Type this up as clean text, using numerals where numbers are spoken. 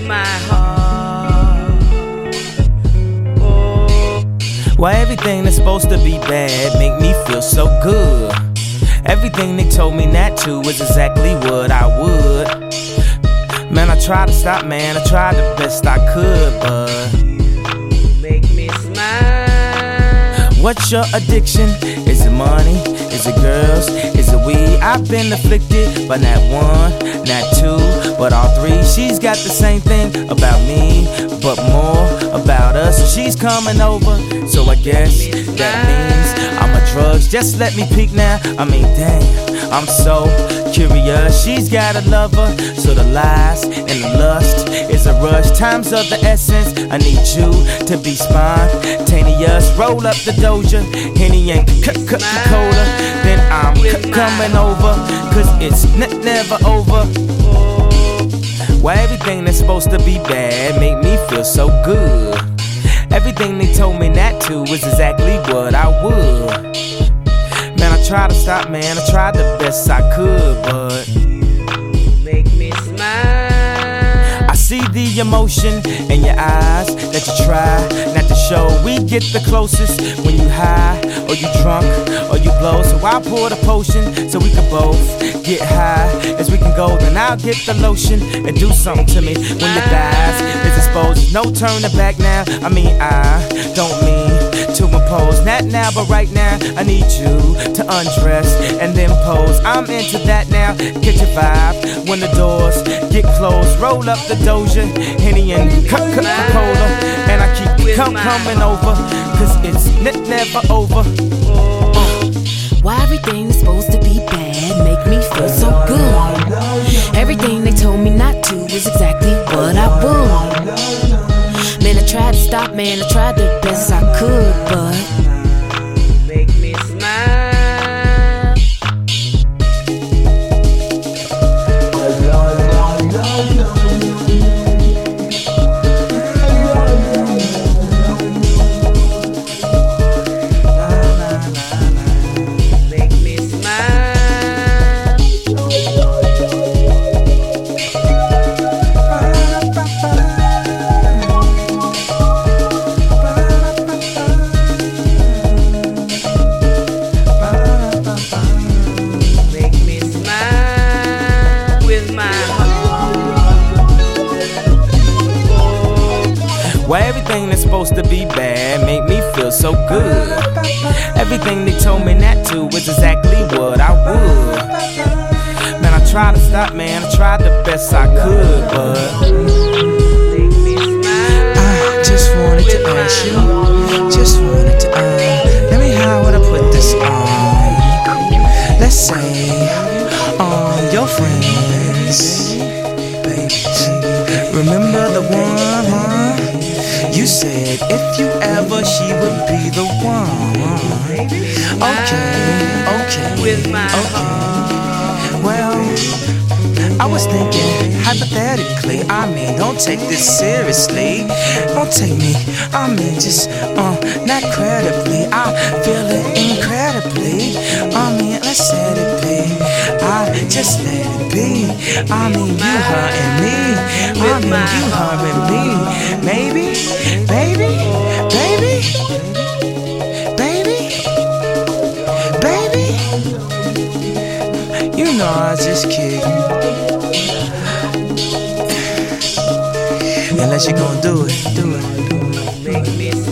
my heart. Oh. Why everything that's supposed to be bad make me feel so good? Everything they told me not to was exactly what I would. Man, I tried to stop, man, I tried the best I could, but you make me smile. What's your addiction? Is it money? Is it girls? Is it weed? I've been afflicted by not one, not two, but all three. She's got the same thing about me, but more about us. So she's coming over, so I guess that means I'm a drugs. Just let me peek now. I mean, damn, I'm so curious. She's got a lover, so the lies and the lust is a rush. Time's of the essence. I need you to be spontaneous. Roll up the Doja, Henny and Coca-Cola. Then I'm coming over, cause it's never over. Why everything that's supposed to be bad make me feel so good? Everything they told me not to was exactly what I would. Man, I tried to stop, man, I tried the best I could, but you make me smile. I see the emotion in your eyes that you try not to show. We get the closest when you high, or you drunk, or you blow. So I pour the potion so we can both get high as we can go. Then I'll get the lotion and do something to me when your thighs is exposed. No turning back now. I mean, I don't mean to impose. Not now, but right now I need you to undress and then pose. I'm into that now. Get your vibe when the doors get closed. Roll up the Doja, Henny and Coca-Cola, and I keep coming over, cause it's never over. Why everything's supposed to be bad make me feel so good? Everything they told me not to was exactly what I would. Man, I tried to stop, man, I tried the best I could, but you make me smile. Why everything that's supposed to be bad make me feel so good? Everything they told me not to was exactly what I would. Man, I tried to stop, man, I tried the best I could, but I just wanted to ask you, just wanted to let me, how would I put this on? Let's say, your friends, remember the one, huh? You said if you ever, she would be the one. Okay. Well, I was thinking hypothetically. I mean, don't take this seriously. Don't take me, I mean, just not credibly. I feel it incredibly. I mean, let's let it be. I just let it be. I mean, you, her, and me. I mean, you, her, and me. Maybe, baby, baby, baby, baby. You know I was just kidding. Unless you gon' do it, do it. Make me